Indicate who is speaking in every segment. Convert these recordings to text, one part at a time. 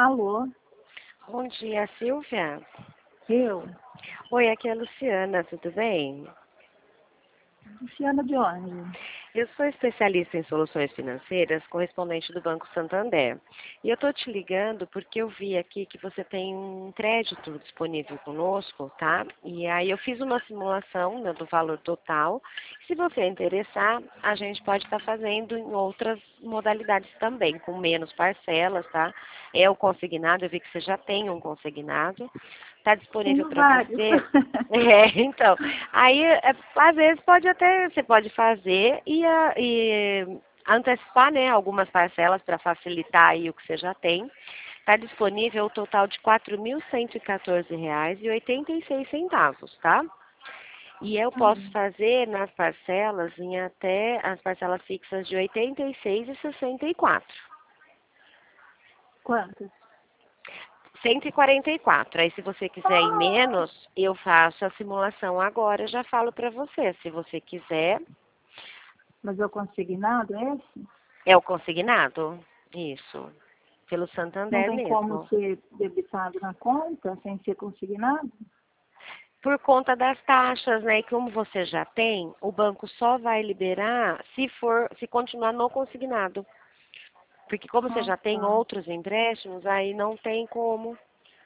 Speaker 1: Alô,
Speaker 2: Bom dia, Silvia.
Speaker 1: eu?
Speaker 2: Oi, aqui é a Luciana, tudo bem?
Speaker 1: Luciana de onde?
Speaker 2: Eu sou especialista em soluções financeiras, correspondente do Banco Santander. E eu estou te ligando porque eu vi aqui que você tem um crédito disponível conosco, tá? E aí eu fiz uma simulação, né, do valor total. Se você interessar, a gente pode estar fazendo em outras modalidades também, com menos parcelas, tá? É o consignado, eu vi que você já tem um consignado. Está disponível
Speaker 1: Tenho
Speaker 2: para
Speaker 1: vários.
Speaker 2: você? Então, aí às vezes você pode fazer e antecipar, né, algumas parcelas para facilitar aí o que você já tem. Está disponível o total de R$ 4.114,86, tá? E eu posso fazer nas parcelas em até as parcelas fixas de 86,64.
Speaker 1: Quantos?
Speaker 2: 144. Aí, se você quiser ir
Speaker 1: Ah,
Speaker 2: menos, eu faço a simulação agora, já falo para você. Se você quiser,
Speaker 1: mas é o consignado esse?
Speaker 2: é o consignado? Isso. Pelo
Speaker 1: Não
Speaker 2: Santander
Speaker 1: tem como
Speaker 2: mesmo.
Speaker 1: ser debitado na conta sem ser consignado?
Speaker 2: Por conta das taxas, né? E como você já tem, o banco só vai liberar se continuar no consignado. Porque como você
Speaker 1: Ah,
Speaker 2: já tem
Speaker 1: tá.
Speaker 2: outros empréstimos, aí não tem como.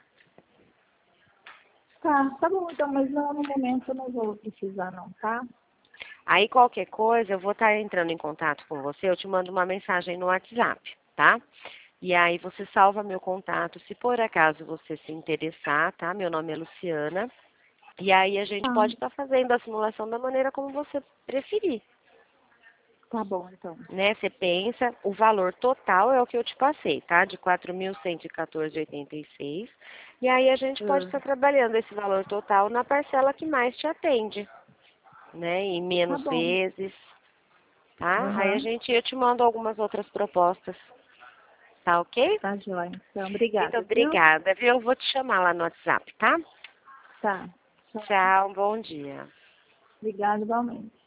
Speaker 1: Tá bom, então, mas não, no momento eu não vou precisar não, tá?
Speaker 2: Aí qualquer coisa, eu vou estar entrando em contato com você, eu te mando uma mensagem no WhatsApp, tá? E aí você salva meu contato, se por acaso você se interessar, tá? Meu nome é Luciana. E aí a gente
Speaker 1: Tá,
Speaker 2: pode estar fazendo a simulação da maneira como você preferir,
Speaker 1: tá bom, então.
Speaker 2: né? Você pensa, o valor total é o que eu te passei, tá? De 4.114,86. E aí a gente pode
Speaker 1: Ah,
Speaker 2: estar trabalhando esse valor total na parcela que mais te atende, né? Em
Speaker 1: tá
Speaker 2: menos
Speaker 1: bom.
Speaker 2: vezes, tá? Aí
Speaker 1: Aham,
Speaker 2: eu te mando algumas outras propostas, tá ok?
Speaker 1: tá joia. Então,
Speaker 2: Muito
Speaker 1: obrigada, viu?
Speaker 2: obrigada, viu? Eu vou te chamar lá no WhatsApp, tá?
Speaker 1: Tá. Tchau.
Speaker 2: Tchau, bom dia.
Speaker 1: Obrigada igualmente.